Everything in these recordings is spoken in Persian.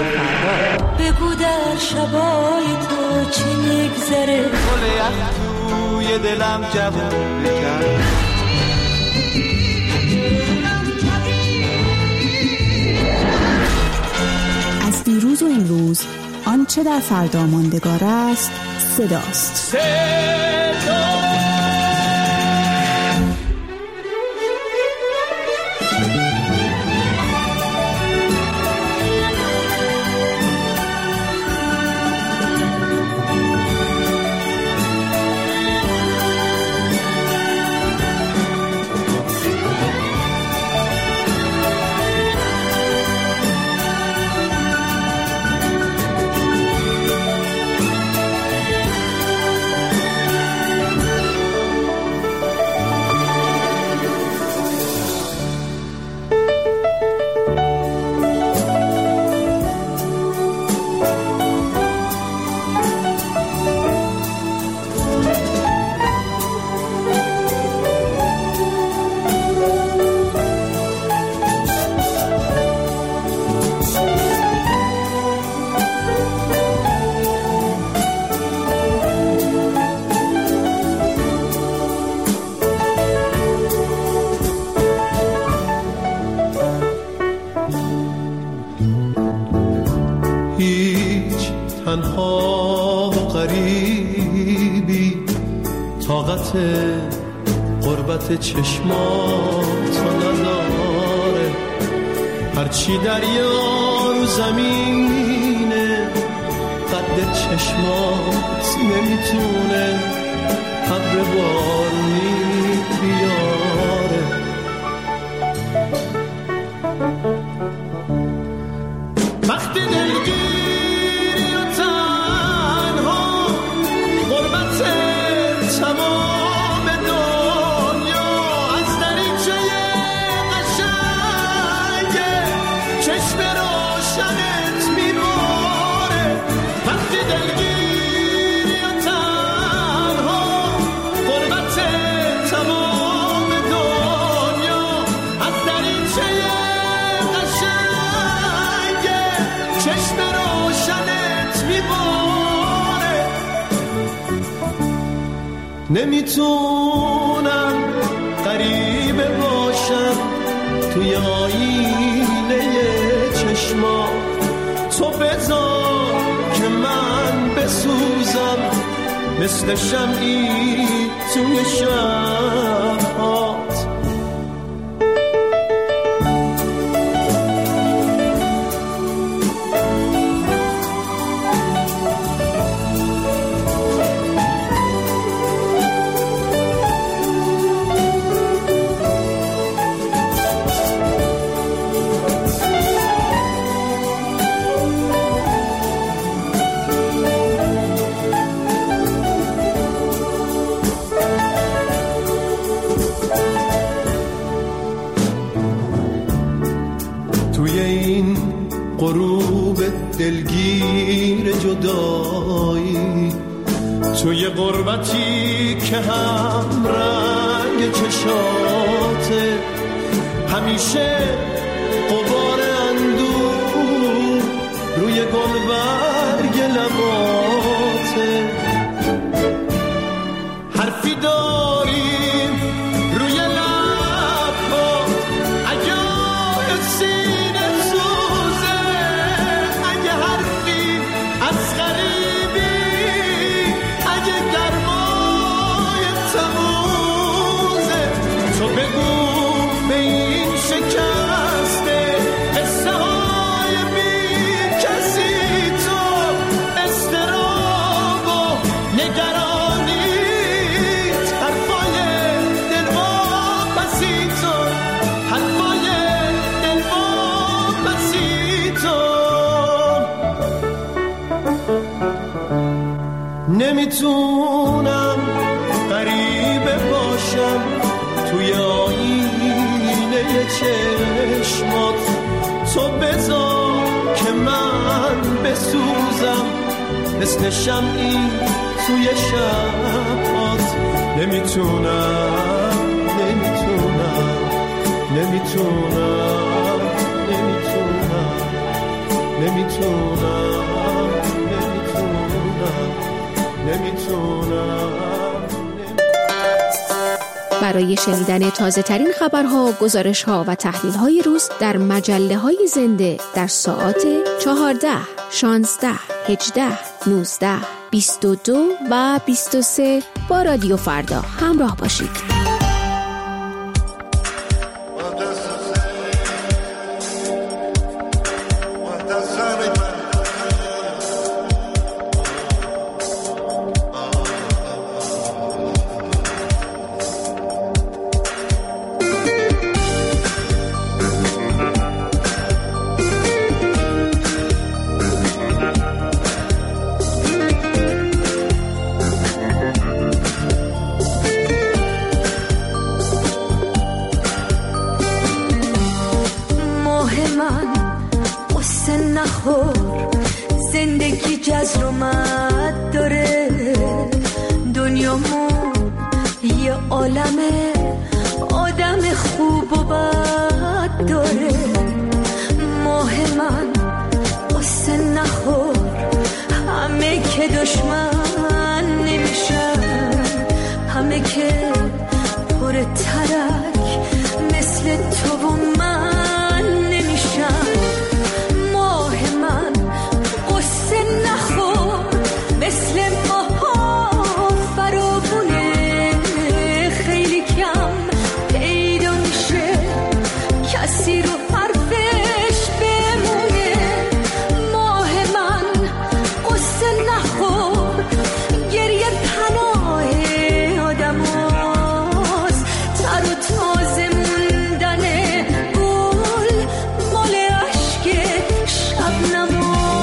فردا. بگو در شبای تو چی میگذره، گل یخ توی دلم جوون بکن. از دیروز و امروز آنچه در فردا ماندگار است صداست. تنها و غریبی طاقت غربت چشماتو نداره، هرچی دریا رو زمینه قد چشمات نمیتونه ابر بارونی بیاره. وقتی دلگیری و تنها غربت تمام دنیا از دریچه قشنگه چشم روشنت میباره. وقتی دلگیری و تنها غربت تمام دنیا از دریچه چشم روشنت میباره. نمیتونم غریبه باشم توی آینه چشما، تو بذار که من بسوزم مثل شمعی توی شب‌هات. غروب دلگیر جدایی توی غربتی که هم رنگ چشاته، همیشه غبار اندوه روی گلبرگ لباته. حرفی داریم روی لبات اگه سینه سوزه، اگه حرفی از غریبی، اگه گرمای تموزه، تو بگو به این شکسته قصه های بی کسی، تو استراب و نگرانی حرفای دلواپسی، تو حرفای دلواپسی، تو نمیتونم غریبه باشم توی آینه چشمات، تو بذار که من بسوزم مثل شمعی توی شبات. نمیتونم نمیتونم نمیتونم نمیتونم برای شنیدن تازه ترین خبرها، گزارش‌ها و تحلیل‌های روز در مجله‌های زنده در ساعات 14، 16، 18، 19، 22 و 23 با رادیو فردا همراه باشید. زندگی جزر و مد داره، دنیامون یه عالمه آدم خوب و بد داره. ماه من قصه نخور، همه که دشمن نمیشن، همه که پر ترک مثل تو و من نمیشن. مثل ماها فرابونه، خیلی کم پیدا میشه کسی رو حرفش بمونه. ماه من قصه نخور، گریه پناه آدم هاست، تر و تازه موندن گل مال عشق شبنم.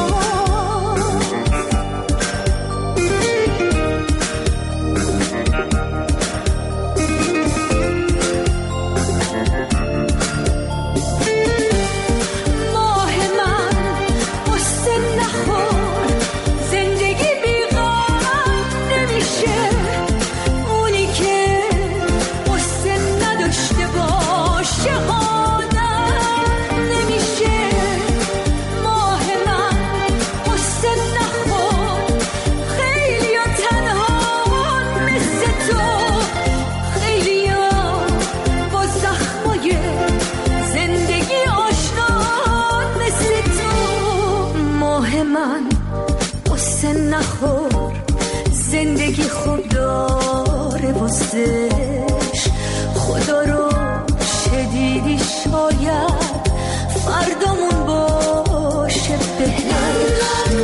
زندگی خوب داره واسش، خدا رو شدیدی شاید فردامون باشه بهتر.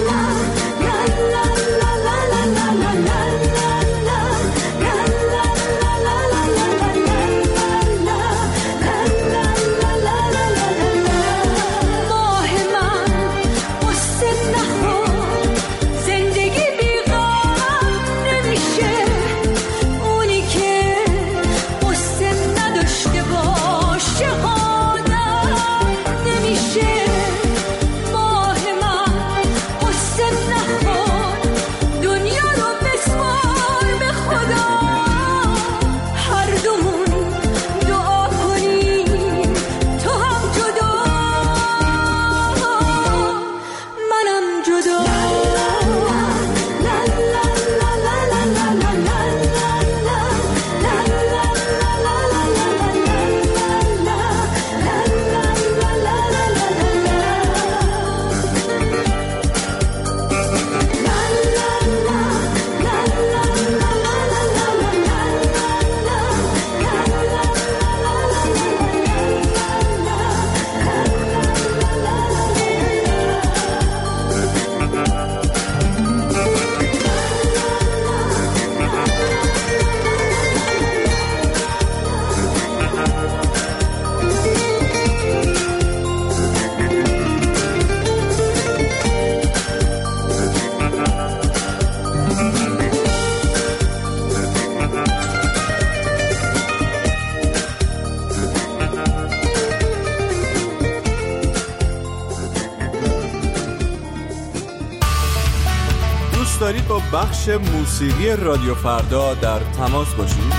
دارید با بخش موسیقی رادیو فردا در تماس باشید؟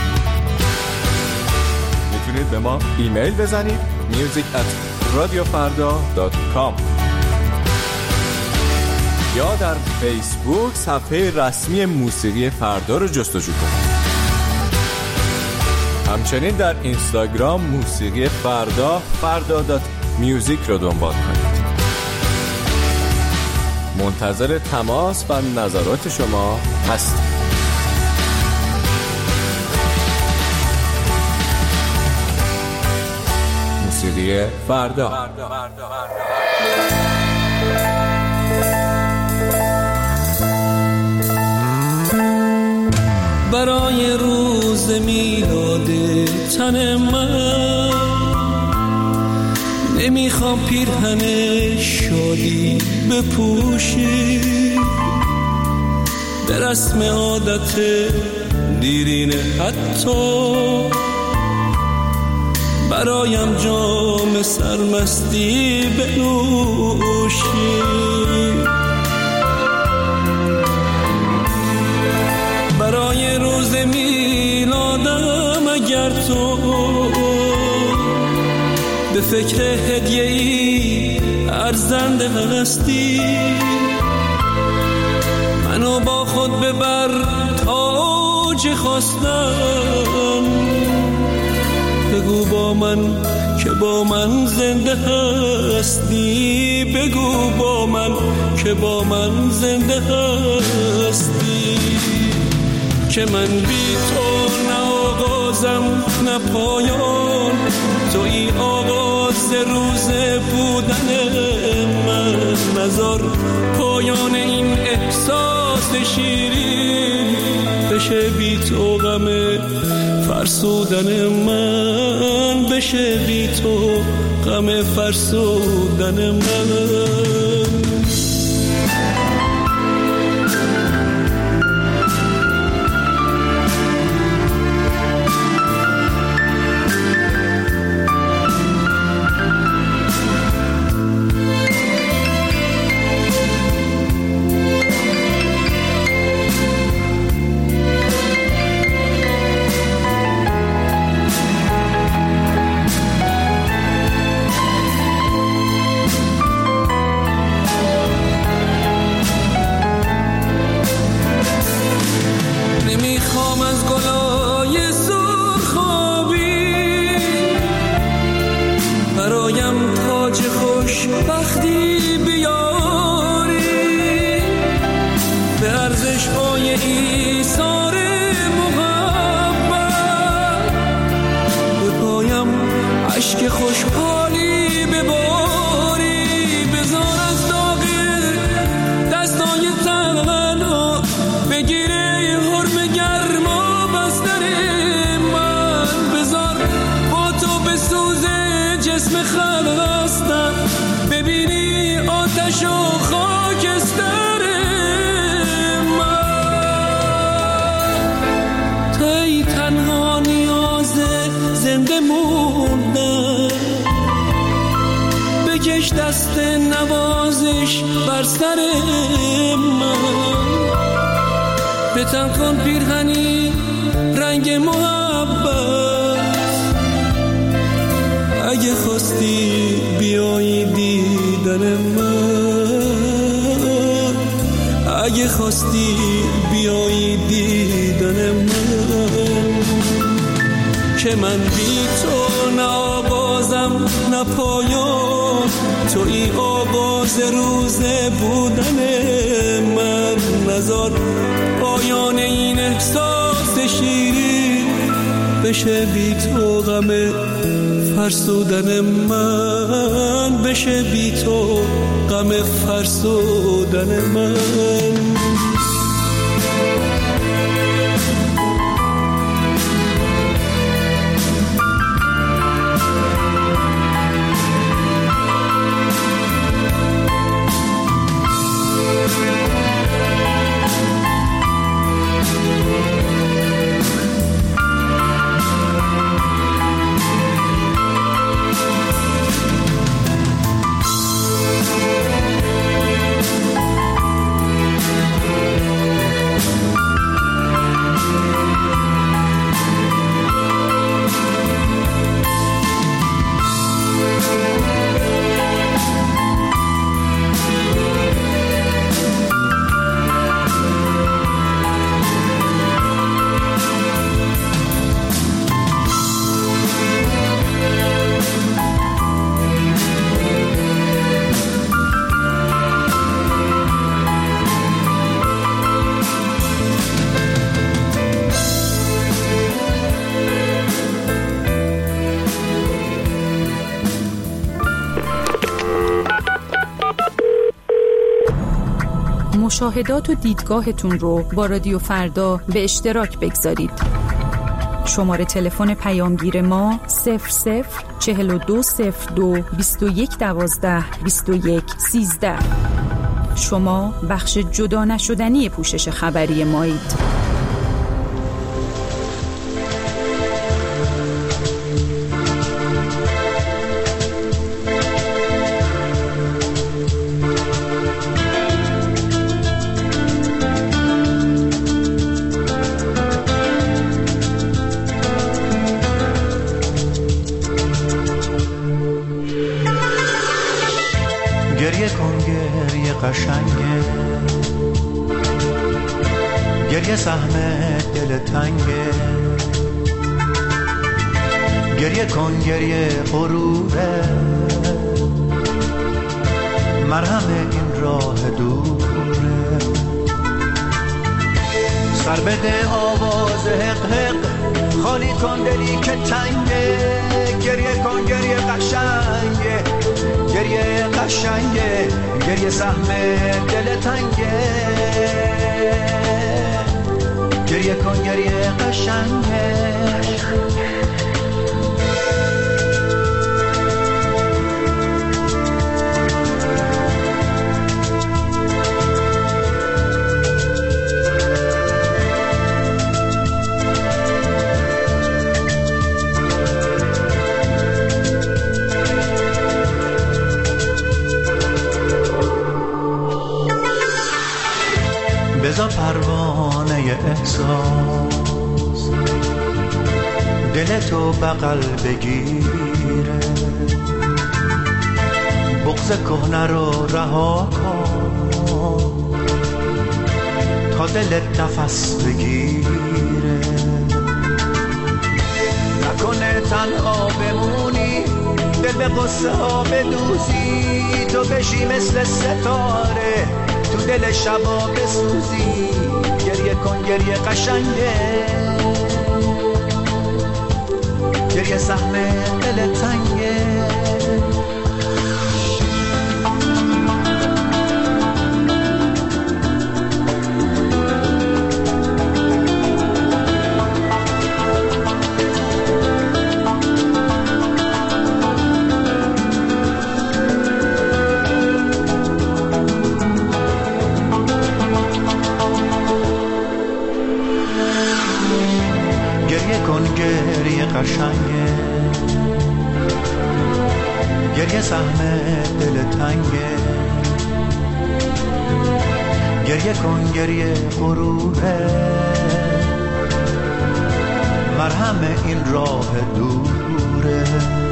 میتونید به ما ایمیل بزنید music@radiofarda.com. یا در فیسبوک صفحه رسمی موسیقی فردا رو جستجو کنید. همچنین در اینستاگرام موسیقی فردا.میوزیک رو دنبال کنید. منتظر تماس و نظرات شما هستیم. موسیقی فردا. برای روز میلاد تن من نمیخوام پیرهن شادی بپوشی، به رسم عادت دیرینه حتی برایم جام سرمستی بنوشی. برای روز میلادم اگر تو به فکر هدیه‌ای ارزنده هستی، منو با خود ببر تاج خواستم. بگو با من که با من زنده هستی، بگو با من که با من زنده هستی. که من بی تو نه آغازم نه پایان، توی آغاز روز بودن من. نذار پایان این احساس شیرین بشه بی تو غم فرسودن من، بشه بی تو غم فرسودن من. بکش دست نوازش بر سر من، به تن کن پیرهنی رنگ محبت. اگه خواستی بیایی دیدن من، اگه خواستی بیایی دیدن من. که من بی تو نه آغازم نه پایان، توی آغاز روز بودن من. نذار پایان این احساس شیرین بشه بی تو غم فرسودن من، بشه بی تو غم فرسودن من. مشاهدات و دیدگاهتون رو با رادیو فردا به اشتراک بگذارید. شماره تلفن پیامگیر ما 00420221122113. شما بخش جدا نشدنی پوشش خبری مایید. گریه کن گریه قشنگه، گریه سهم دل تنگه، گریه کن گریه غروره، مرهم این راه دوره. سر بده آواز حق حق، خالی کن دلی که تنگه، گریه کن گریه قشنگه، گریه قشنگه، گریه سهم دل تنگه، گریه کن گریه قشنگه. بذار پروانه احساس دلتو بغل بگیره، بغض کهنه رو رها کن تا دلت نفس بگیره. نکنه تنها بمونی، دل به قصه ها بدوزی، تو بشی مثل ستاره تو دل شبا بسوزی. گریه کن گریه قشنگه، گریه سهم دل تنگه. گریه قشنگه، گریه سهم دل تنگه، گریه کن گریه غروره، مرهم این راه دوره.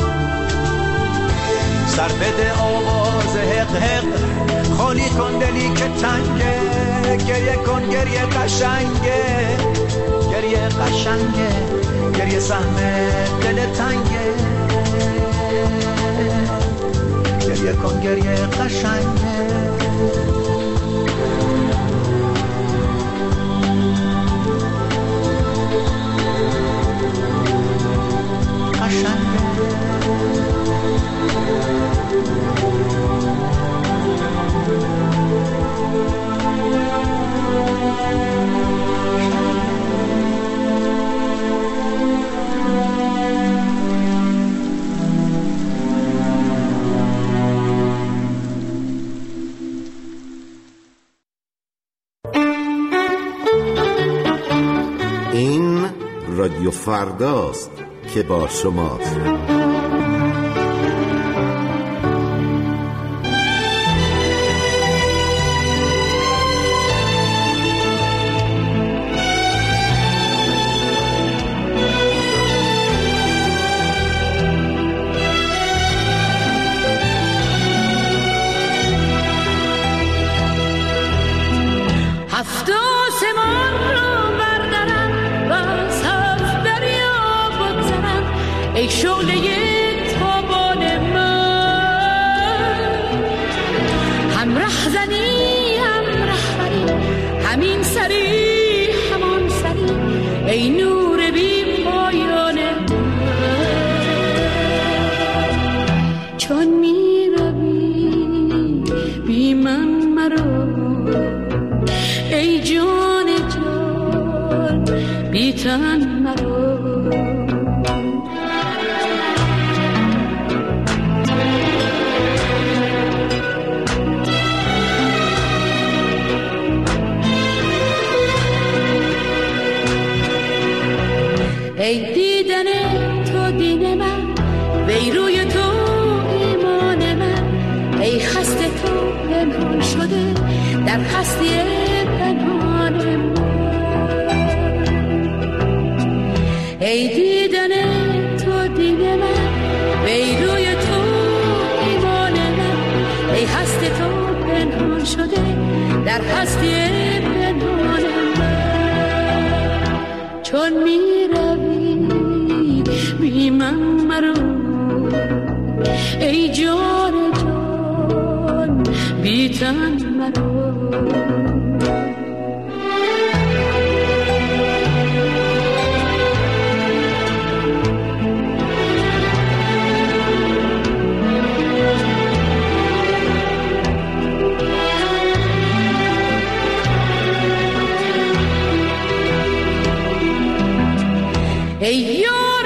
سر بده آواز حق حق، خالی کن دلی که تنگه، گریه کن گریه قشنگه، گریه قشنگه، گریه سهم دل تنگه، گریه کن گریه قشنگه. قشنگه این رادیو فرداست که با شماست. ای شعله تابان من، هم رهزنی هم رهبری، همین سری همان سری، ای نور بی پایان من. چون می روی بی من مرو، تن مرا. ای دیدن تو دین من، وی روی تو ایمان من، ای خسته تو پنهان شده در هستی پنهان من. ای دیدن تو دین من، وی روی تو ایمان من، ای خسته تو پنهان شده در هستی پنهان من. چون می بی من مرو ای جان جان، بی تن مرو. ای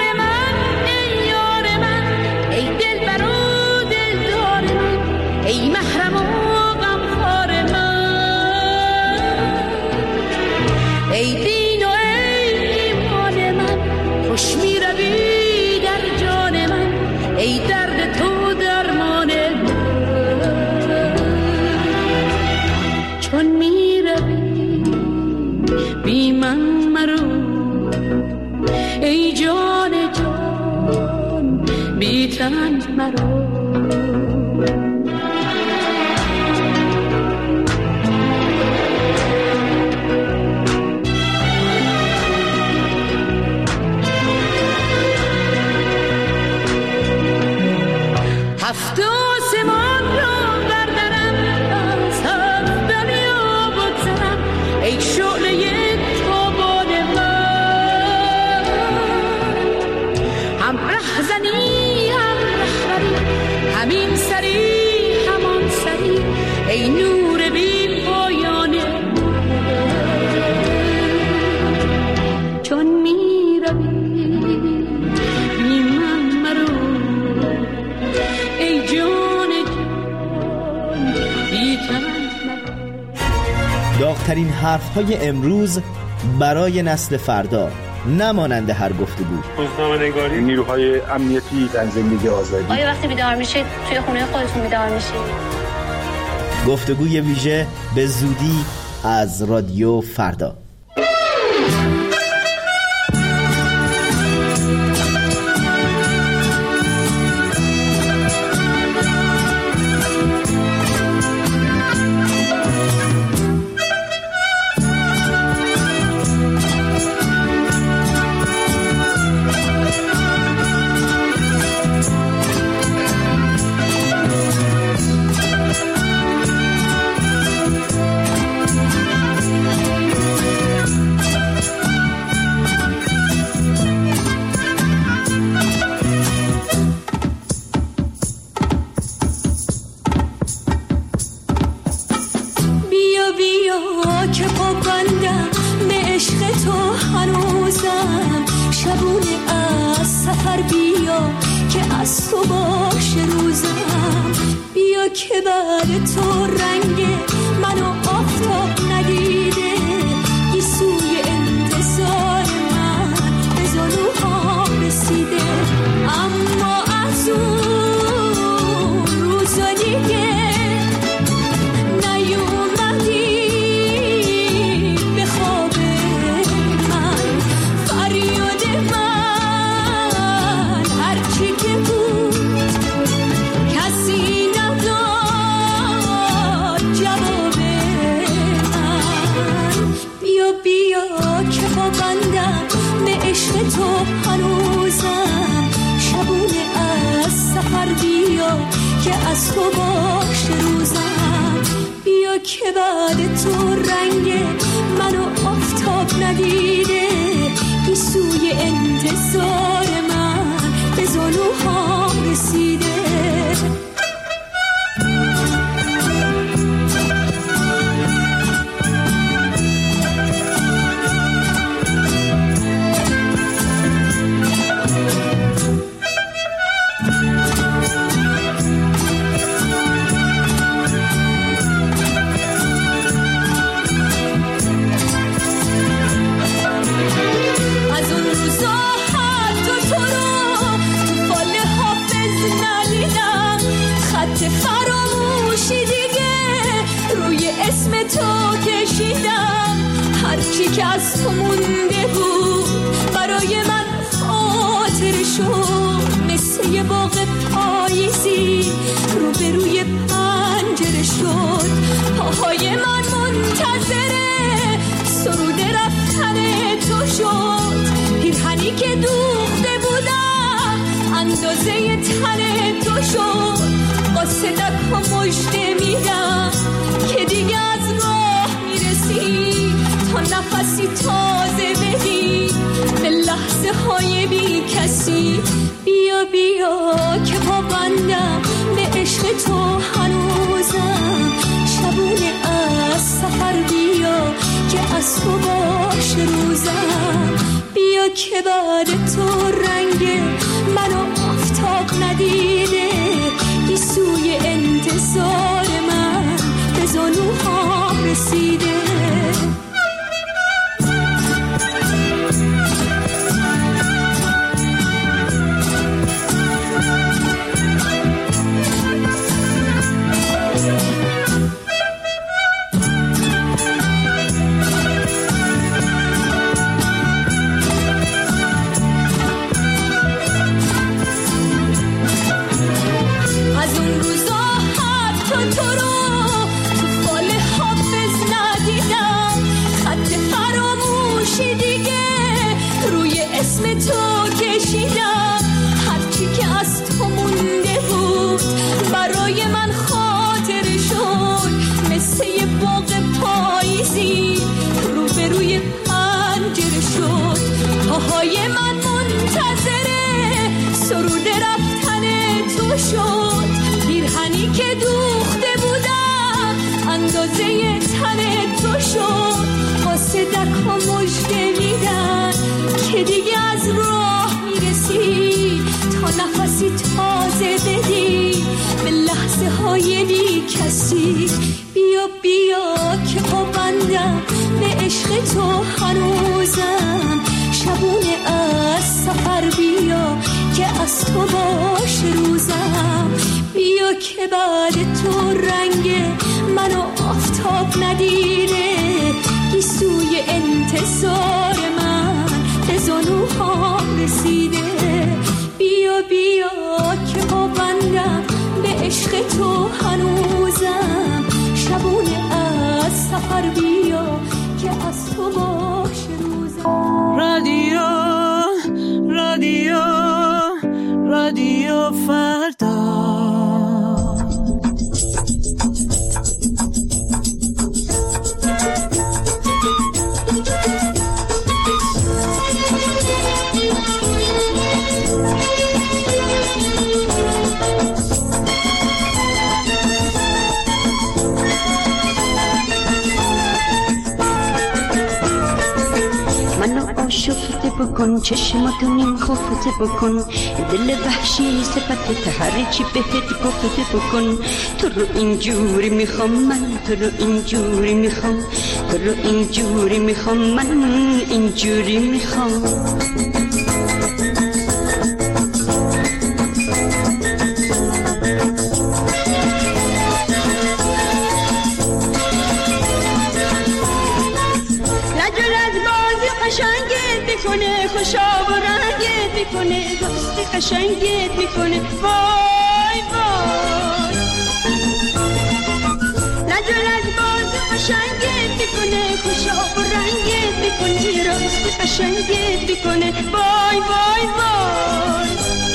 داغ‌ترین حرف‌های امروز برای نسل فردا، نمانند هر گفتگو. روزنامه‌نگاری، نیروهای امنیتی در زندگی آزادی. آیا وقتی بیدار میشید توی خونه خودتون بیدار میشید؟ گفتگوی ویژه به زودی از رادیو فردا. کشیدم، هرچی که از تو مونده بود برای من خاطر شد، مثل یه باغ پاییزی روبروی پنجره شد. پاهای من منتظره سرود رفتن تو شد، پیرهنی که دوخته بودم اندازه تن تو شد. واسه دکا مژده میدم که دیگه از راه میرسی، تا نفسی تازه بدی به لحظه های بی کسی. بیا بیا که پابندم به عشق تو هنوزم، شبونه از سفر بیا که از تو باش روزم. بیا که بعد تو رنگ منو آفتاب ندیده، گیسوی انتظار من به زانوهام رسیده. بیا بیا که پابندم به عشق تو هنوزم، شبونه از سفر بیا که از تو باش روزم. بیا که بعد تو رنگ منو آفتاب ندیده، گیسوی انتظار من به زانوهام رسیده. بیا بیا که پابندم به عشق تو هنوزم، شبونه از سفر بیا که از تو باش روزم. رادیو رادیو رادیو فردا. شفته بکن چشماتو نیم خفته بکن، دل وحشی صفت هرچی بهت گفته بکن. تو رو اینجوری میخوام من، تو رو اینجوری میخوام، تو رو اینجوری میخوام من، اینجوری میخوام. خوشا و رنگت میکنه، دوست قشنگت میکنه، وای وای. لجلج باز قشنگت میکنه، خوشا و رنگت میکنه، راست قشنگت میکنه، وای وای وای.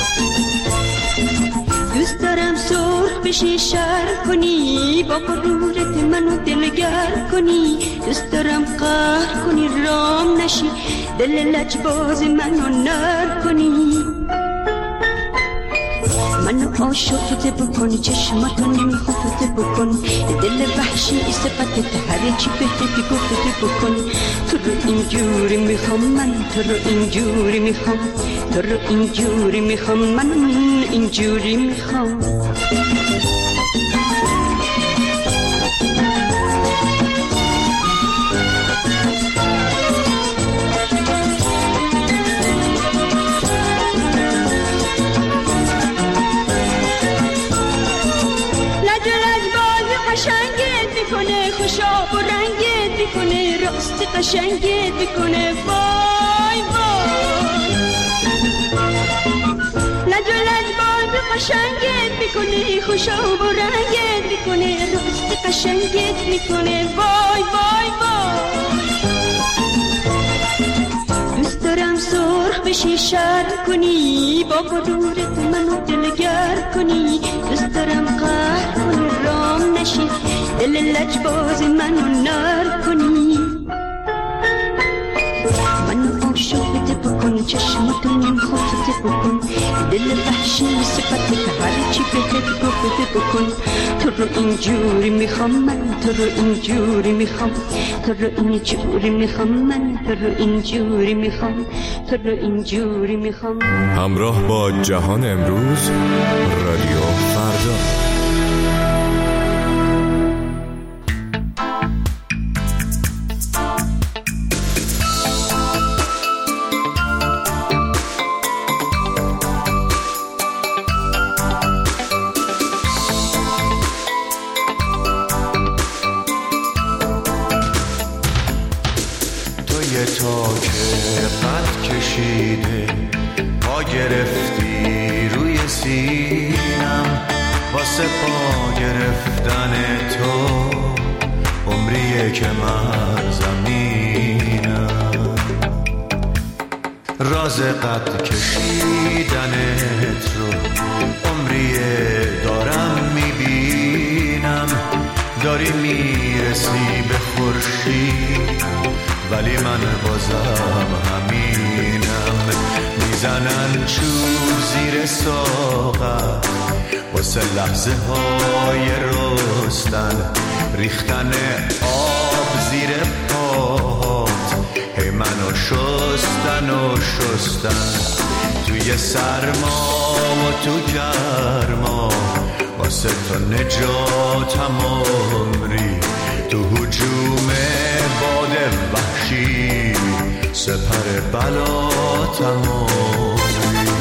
دوست دارم سرخ بشی شر کنی، با غرورت منو دلگر کنی. دوست دارم قهر کنی رام نشی، دل لجباز منو نر کنی. منو عاشقت بکن، چشماتو نمیخوفت بکن، دل وحشی صفت هرچی بهت گفته بکن. تو رو اینجوری میخوام من، تو رو اینجوری میخوام، تو رو اینجوری میخوام من، اینجوری میخوام. خوشا و رنگت میکنه راست قشنگت میکنه وای وای لج و لجباز قشنگت میکنه خوشا و رنگت میکنه راست قشنگت میکنه وای وای وای دوست دارم سرخ بشی شرم کنی با غرورت منو دلگر کنی دوست دارم قهر کنی رام نشی دل لجباز منو نر کنی منو عاشقت بکن چشماتو نیم خودت بکن دل وحشی صفت هر چی بهت گفت بکن تو رو اینجوری میخوام من تو رو اینجوری میخوام تو رو اینجوری میخوام من تو رو اینجوری میخوام تو رو اینجوری میخوام. همراه با جهان امروز رادیو فردا. تا که قد کشیده پا گرفتی روی سینم واسه پا گرفتن تو عمریه که من زمینم راز قد کشیدنت رو عمریه دارم میبینم داری میرسی به خورشید ولی من بازم همینم میزنن چوب زیر ساقت واسه لحظه های رستن ریختن آب زیر پاهات هی منو شستن و شستن توی سرما و تو گرما واسه تو نجاتم عمری تو هجوم باد وحشی سپر بلاتم عمری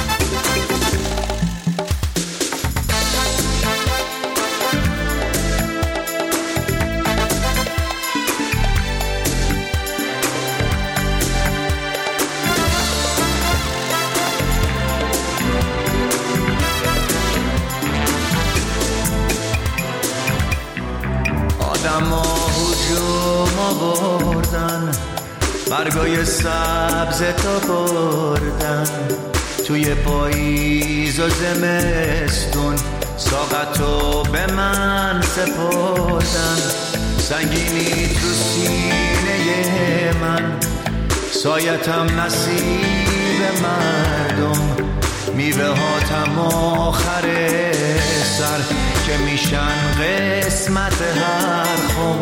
آدما هجوم آوردن برگای سبز تا بردن توی پاییز و زمستون ساقتو به من سپردن سنگینی تو سینه من سایتم نصیب مردم میوه هاتم آخر سر که میشن قسمت هر خم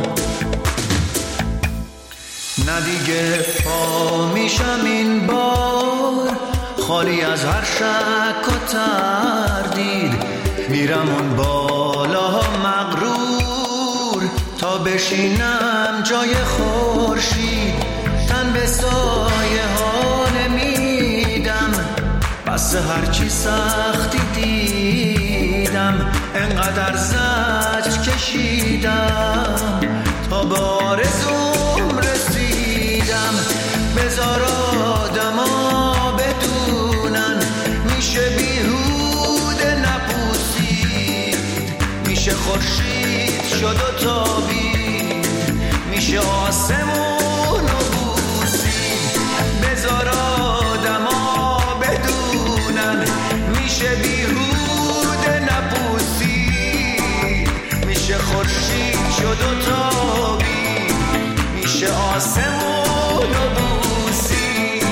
نه دیگه پا میشم این بار خالی از هر شک و تردید میرم اون بالا مغرور تا بشینم جای خورشید تن به سایه ها نمیدم بس هرچی سختی دیدم انقدر زجر کشیدم تا به آرزوم رسیدم بذار آدما بدونن میشه بیهوده نپوسید میشه خورشید شد و تابید میشه آسمون و بوسید بذار آدما بدونن میشه بیهوده نپوسید میشه خورشید شد و تابید میشه آسمون و بوسید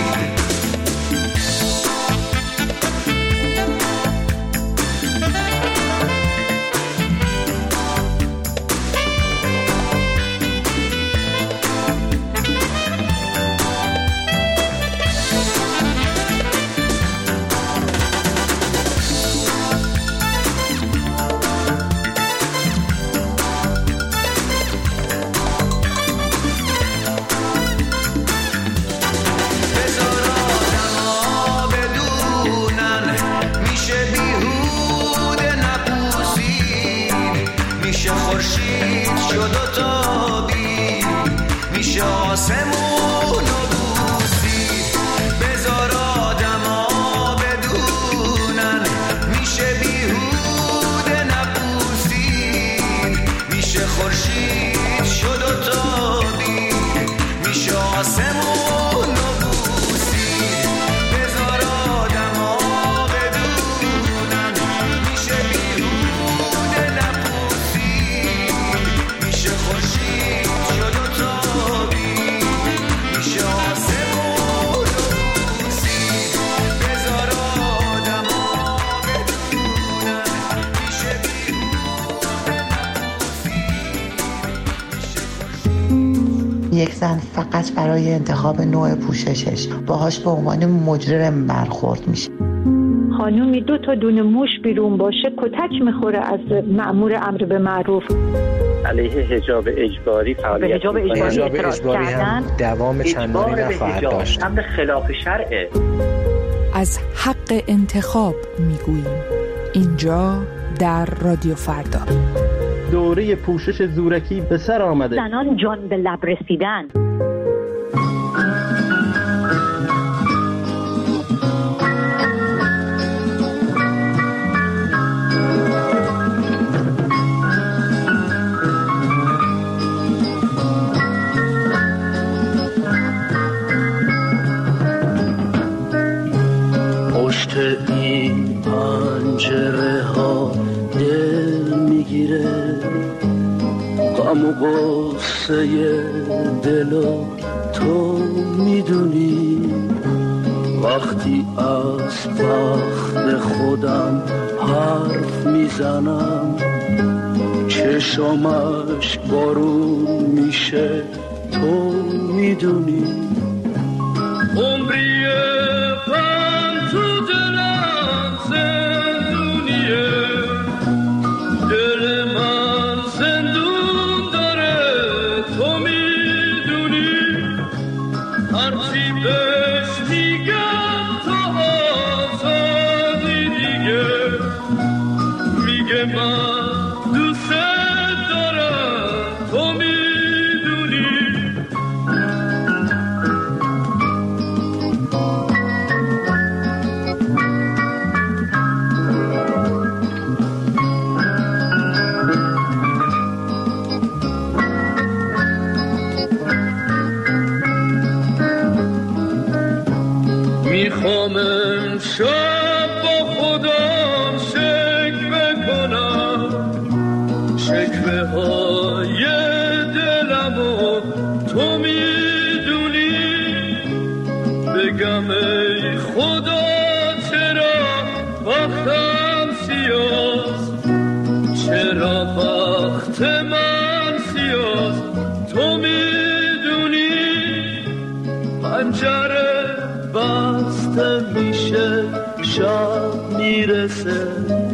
آسمون و بوسی بذار آدما بدونن میشه بیهوده نبوسی میشه خورشید شد و تابید میشه آسمون و بوسی بذار آدما بدونن میشه بیهوده نبوسی میشه خورشید شد و تابید میشه آسمون و بوسی بذار آدما بدونن میشه بیهوده یک زن فقط برای انتخاب نوع پوششش باهاش به عنوان مجرم برخورد میشه. خانومی 2 تا دونه موش بیرون باشه کتک میخوره از مأمور امر به معروف. علیه حجاب اجباری فعالیت حجاب اجباری هم دوام چندانی نخواهد داشت. امر خلاف شرعه. از حق انتخاب میگوییم اینجا در رادیو فردا. دوره پوشش زورکی به سر آمده. زنان جان به لب رسیدن. پشت این پنجره ها دل میگیره غم و غصه دلو تو میدونی وقتی از بخت خودم حرف میزنم چشمش بارون میشه تو میدونی عمریه غم تو دلم زندونیه دل من زندون داره تو میدونی هرچی بهش میگم تو آزادی دیگه میگه من دوست دارم تو میدونی میخوام امشب با خودم شکوه کنم شکوه های دلمو تو میدونی بگم ای خدا چرا وقتم سیاست چرا وقت من سیاست تو میدونی پنجره بسته میشه شب میرسه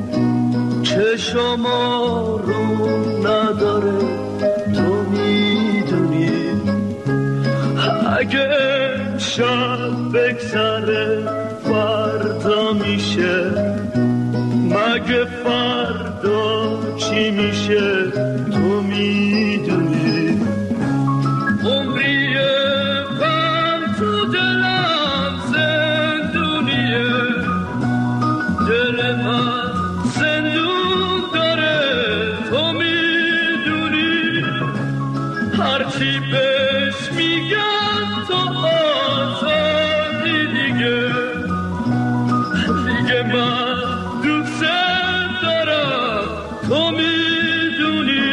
چشم آروم نداره تو میدونی اگه شب بگذره فردا میشه مگه فردا چی میشه تو میدونی عمریه غم تو دلم زندونیه دل من زندون داره تو میدونی هرچی بهش میگم تو آزادی دیگه دیگه من دوست دارم تو میدونی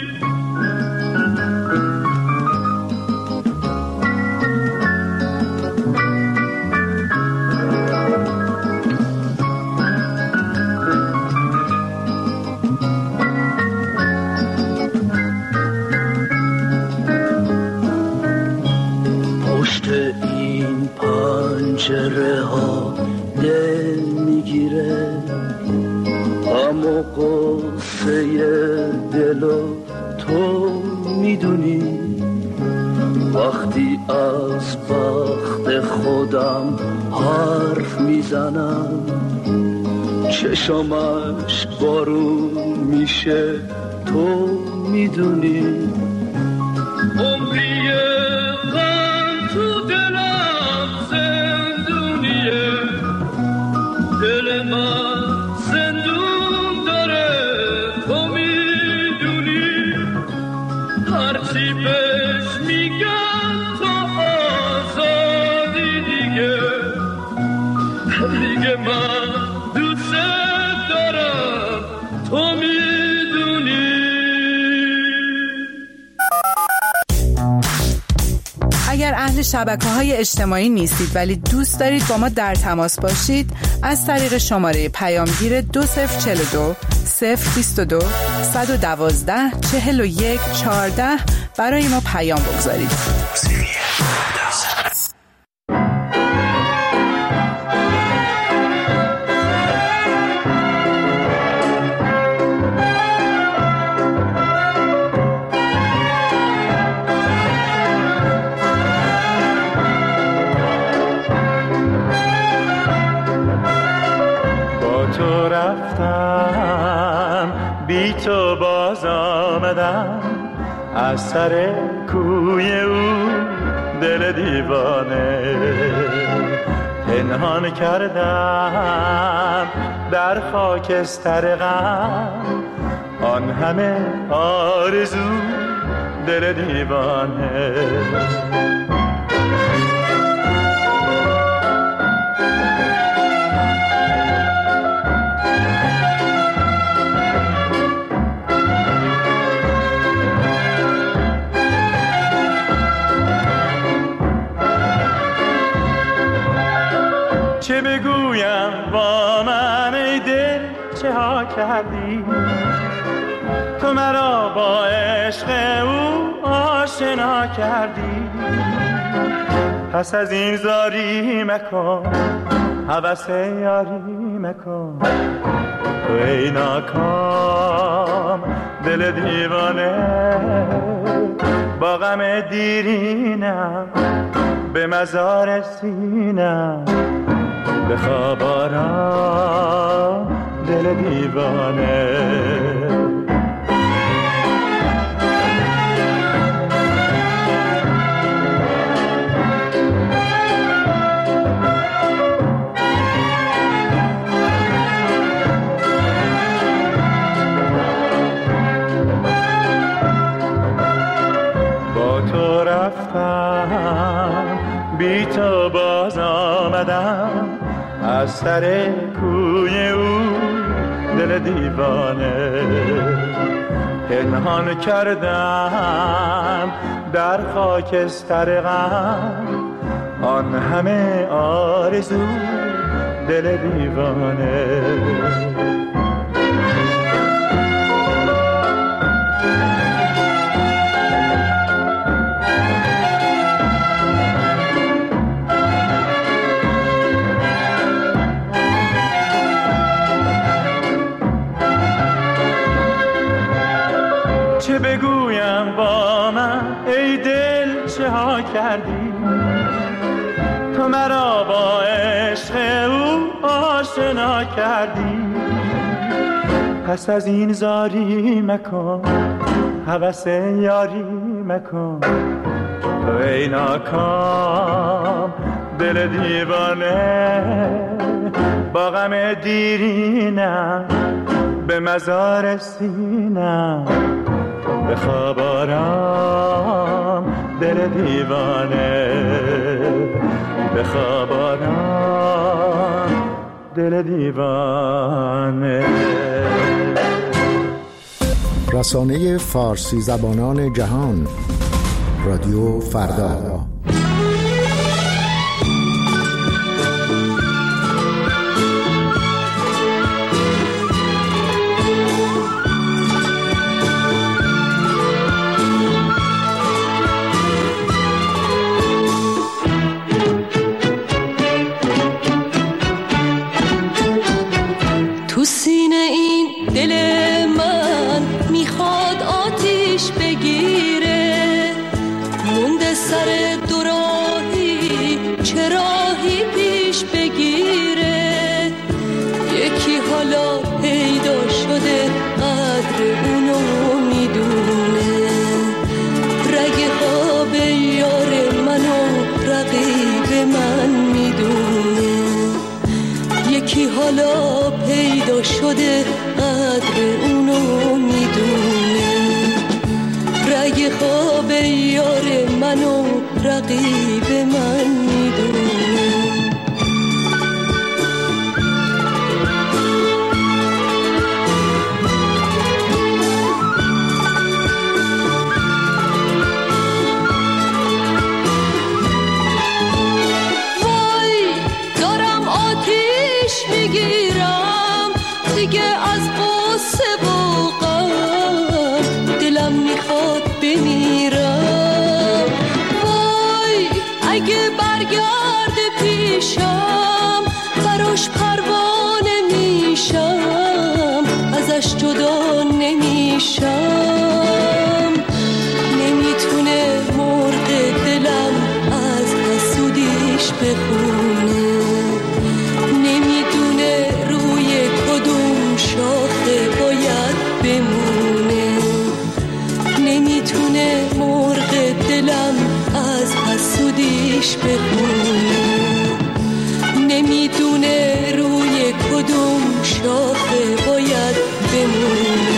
پشت این پنجره ها دل میگیره غم و غصه دلو تو میدونی وقتی از بخت خودم حرف میزنم چشمش بارون میشه تو میدونی عمریه اگر اهل شبکه‌های اجتماعی نیستید ولی دوست دارید با ما در تماس باشید، از طریق شماره پیامگیر 2042 022 112 41 14 برای ما پیام بگذارید. بی تو باز آمدم از سر کوی او دل دیوانه، پنهان کردم در خاکستر غم آن همه آرزو دل دیوانه. چه بگویم با من ای دل چه ها کردی، تو مرا با عشق او آشنا کردی. پس از این زاری مکن هوس یاری مکن، تو ای ناکام دل دیوانه. با غم دیرینم به مزار سینم، به خواب آرام دل دیوانه. با تو رفتم بی تو باز آمدم از سر کوی او دل دیوانه، پنهان کردم در خاکستر غم آن همه آرزو دل دیوانه. چه بگویم با من ای دل چه ها کردی، تو مرا با عشق او آشنا کردی. پس از این زاری مکن هوس یاری مکن، تو ای ناکام دل دیوانه. با غم دیرینم به مزار سینم، به خواب آرام دل دیوانه. به خواب آرام دل دیوانه. رسانه فارسی زبانان جهان، رادیو فردا. حالا پیدا شده قدر اونو میدونه، رگ خواب یار منو رقیب من میدونه. برگرد پیشم براش پروانه میشم ازش جدا نمیشم نمیتونه مرغ دلم از حسودیش بخونه نمیدونه روی کدوم شاخه باید بمونه نمیتونه مرغ دلم از حسودیش بخونه نمیدونه روی کدوم شاخه باید بمونه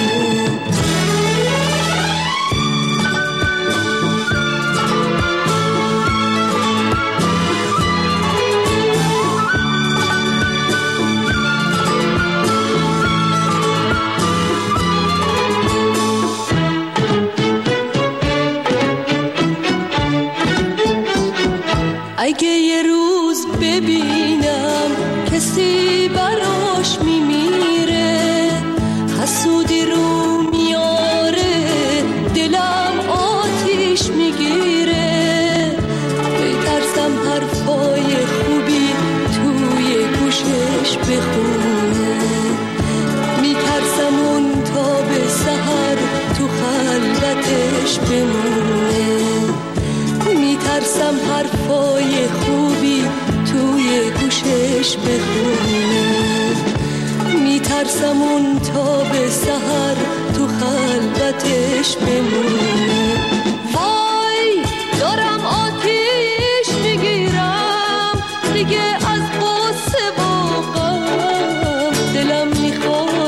اگه یه روز ببینم کسی براش میمیره حسودی رو میاره دلم آتیش میگیره بترسم حرفای خوبی توی گوشش بخونه میترسم اون تا به سحر تو خلوتش بمونه میترسم حرفای خوبی توی گوشش بخونه میترسم اون تا به سحر تو خلوتش بمونه وای دارم آتیش میگیرم دیگه از غصه و غم دلم میخواد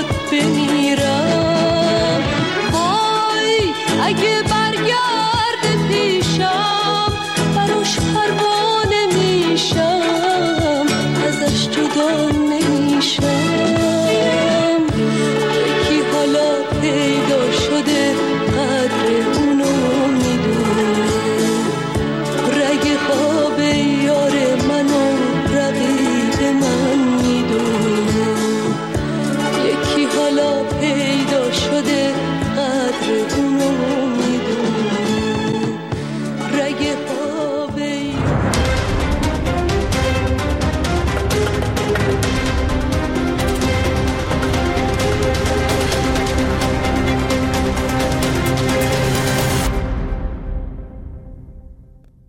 بمیرم وای اگه برگرد پیشم براش پروانه میشم ازش جدا